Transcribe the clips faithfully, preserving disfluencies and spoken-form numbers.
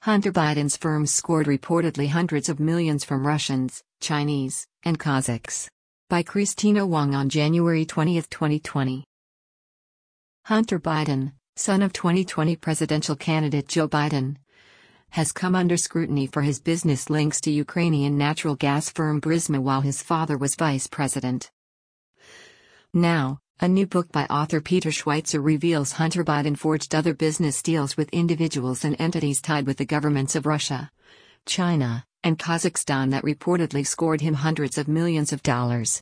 Hunter Biden's firm scored reportedly hundreds of millions from Russians, Chinese, and Kazakhs. By Christina Wong on January twentieth, twenty twenty. Hunter Biden, son of twenty twenty presidential candidate Joe Biden, has come under scrutiny for his business links to Ukrainian natural gas firm Burisma while his father was vice president. Now, a new book by author Peter Schweizer reveals Hunter Biden forged other business deals with individuals and entities tied with the governments of Russia, China, and Kazakhstan that reportedly scored him hundreds of millions of dollars.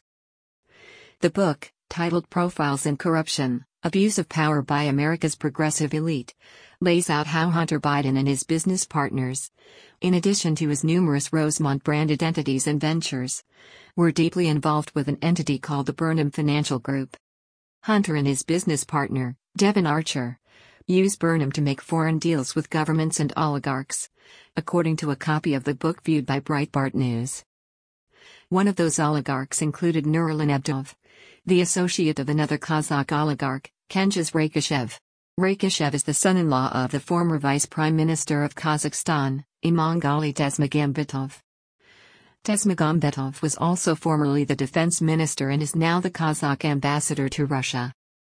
The book, titled Profiles in Corruption: Abuse of Power by America's Progressive Elite, lays out how Hunter Biden and his business partners, in addition to his numerous Rosemont-branded entities and ventures, were deeply involved with an entity called the Burnham Financial Group. Hunter and his business partner, Devon Archer, used Burnham to make foreign deals with governments and oligarchs, according to a copy of the book viewed by Breitbart News. One of those oligarchs included Nurlan Abdov, the associate of another Kazakh oligarch, Kengiz Rakishev. Rakishev is the son-in-law of the former Vice Prime Minister of Kazakhstan, Imomali Desmagambetov. Desmagambetov was also formerly the defense minister and is now the Kazakh ambassador to Russia.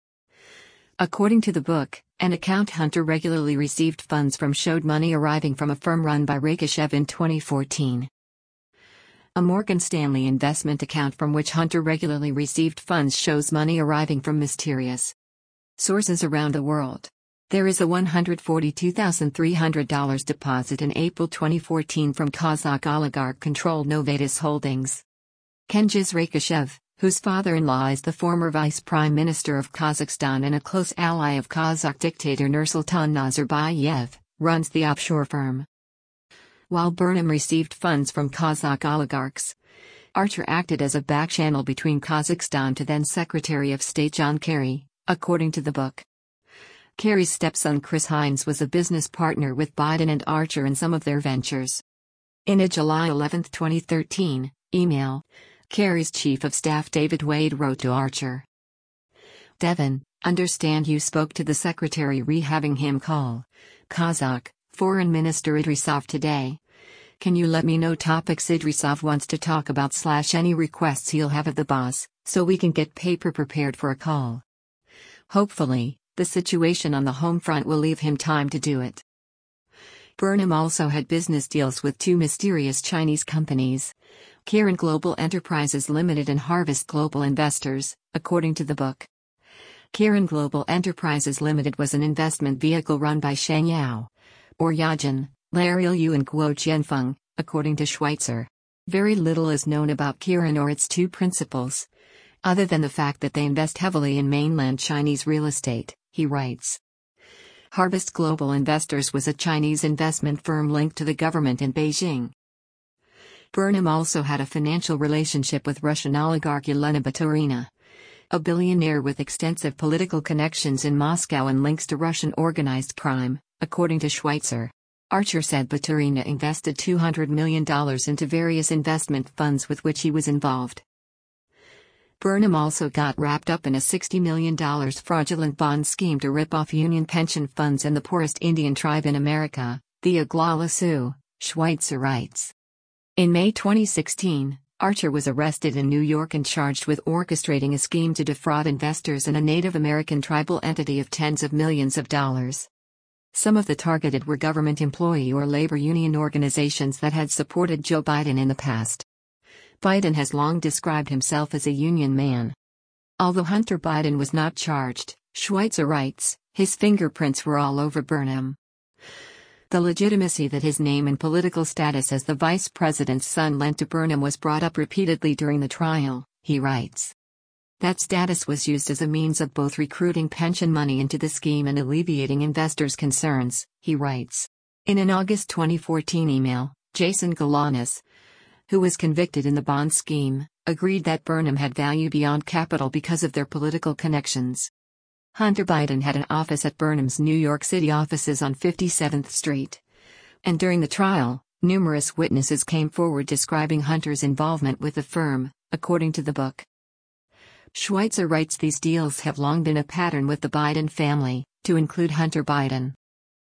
According to the book, an account Hunter regularly received funds from showed money arriving from a firm run by Rakishev in twenty fourteen. A Morgan Stanley investment account from which Hunter regularly received funds shows money arriving from mysterious sources around the world. There is a one hundred forty-two thousand three hundred dollars deposit in April twenty fourteen from Kazakh oligarch-controlled Novatus Holdings. Kengiz Rakishev, whose father-in-law is the former vice prime minister of Kazakhstan and a close ally of Kazakh dictator Nursultan Nazarbayev, runs the offshore firm. While Burnham received funds from Kazakh oligarchs, Archer acted as a back-channel between Kazakhstan to then-Secretary of State John Kerry, according to the book. Kerry's stepson Chris Hines was a business partner with Biden and Archer in some of their ventures. In a July eleventh, twenty thirteen, email, Kerry's chief of staff David Wade wrote to Archer. Devon, understand you spoke to the secretary re-having him call Kazakh Foreign Minister Idrisov today. Can you let me know topics Idrisov wants to talk about slash any requests he'll have of the boss, so we can get paper prepared for a call. Hopefully, the situation on the home front will leave him time to do it. Burnham also had business deals with two mysterious Chinese companies, Kirin Global Enterprises Limited and Harvest Global Investors, according to the book. Kirin Global Enterprises Limited was an investment vehicle run by Sheng Yao, or Yajin, Larilu and Guo Jianfeng, according to Schweizer. Very little is known about Kirin or its two principals, other than the fact that they invest heavily in mainland Chinese real estate, he writes. Harvest Global Investors was a Chinese investment firm linked to the government in Beijing. Burnham also had a financial relationship with Russian oligarch Elena Baturina, a billionaire with extensive political connections in Moscow and links to Russian organized crime, according to Schweizer. Archer said Baturina invested two hundred million dollars into various investment funds with which he was involved. Burnham also got wrapped up in a sixty million dollars fraudulent bond scheme to rip off union pension funds and the poorest Indian tribe in America, the Oglala Sioux, Schweitzer writes. In May twenty sixteen, Archer was arrested in New York and charged with orchestrating a scheme to defraud investors in a Native American tribal entity of tens of millions of dollars. Some of the targeted were government employee or labor union organizations that had supported Joe Biden in the past. Biden has long described himself as a union man. Although Hunter Biden was not charged, Schweitzer writes, his fingerprints were all over Burnham. The legitimacy that his name and political status as the vice president's son lent to Burnham was brought up repeatedly during the trial, he writes. That status was used as a means of both recruiting pension money into the scheme and alleviating investors' concerns, he writes. In an August twenty fourteen email, Jason Galanis, who was convicted in the bond scheme, agreed that Burnham had value beyond capital because of their political connections. Hunter Biden had an office at Burnham's New York City offices on fifty-seventh Street. And during the trial, numerous witnesses came forward describing Hunter's involvement with the firm, according to the book. Schweitzer writes these deals have long been a pattern with the Biden family, to include Hunter Biden.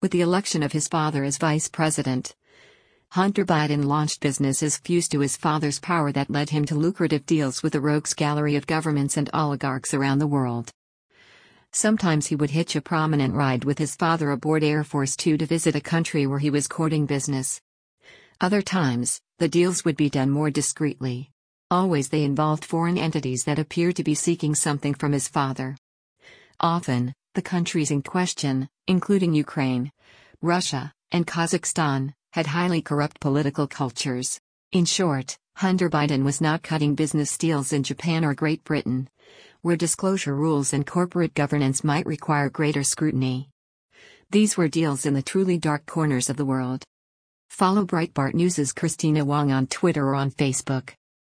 with the election of his father as vice president. Hunter Biden launched businesses fused to his father's power that led him to lucrative deals with a rogues gallery of governments and oligarchs around the world. Sometimes he would hitch a prominent ride with his father aboard Air Force Two to visit a country where he was courting business. Other times, the deals would be done more discreetly. Always they involved foreign entities that appeared to be seeking something from his father. Often, the countries in question, including Ukraine, Russia, and Kazakhstan, had highly corrupt political cultures. In short, Hunter Biden was not cutting business deals in Japan or Great Britain, where disclosure rules and corporate governance might require greater scrutiny. These were deals in the truly dark corners of the world. Follow Breitbart News' Christina Wong on Twitter or on Facebook.